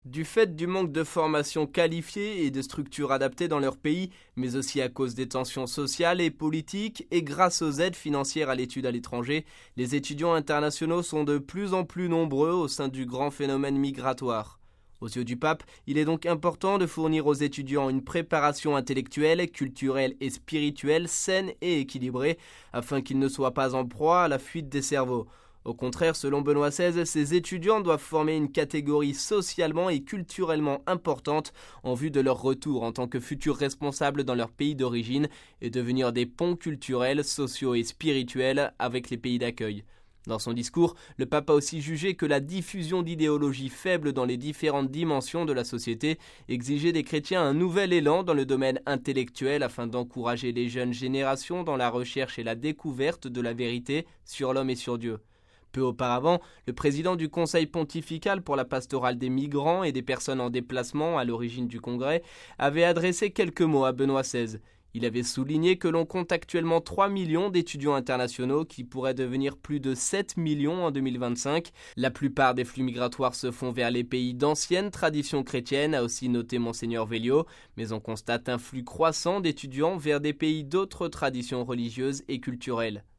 Du fait du manque de formation qualifiée et de structures adaptées dans leur pays, mais aussi à cause des tensions sociales et politiques, et grâce aux aides financières à l'étude à l'étranger, les étudiants internationaux sont de plus en plus nombreux au sein du grand phénomène migratoire. Aux yeux du pape, il est donc important de fournir aux étudiants une préparation intellectuelle, culturelle et spirituelle saine et équilibrée, afin qu'ils ne soient pas en proie à la fuite des cerveaux. Au contraire, selon Benoît XVI, ces étudiants doivent former une catégorie socialement et culturellement importante en vue de leur retour en tant que futurs responsables dans leur pays d'origine et devenir des ponts culturels, sociaux et spirituels avec les pays d'accueil. Dans son discours, le pape a aussi jugé que la diffusion d'idéologies faibles dans les différentes dimensions de la société exigeait des chrétiens un nouvel élan dans le domaine intellectuel afin d'encourager les jeunes générations dans la recherche et la découverte de la vérité sur l'homme et sur Dieu. Peu auparavant, le président du Conseil pontifical pour la pastorale des migrants et des personnes en déplacement à l'origine du congrès avait adressé quelques mots à Benoît XVI. Il avait souligné que l'on compte actuellement 3 millions d'étudiants internationaux qui pourraient devenir plus de 7 millions en 2025. La plupart des flux migratoires se font vers les pays d'anciennes traditions chrétiennes, a aussi noté Monseigneur Velio, mais on constate un flux croissant d'étudiants vers des pays d'autres traditions religieuses et culturelles.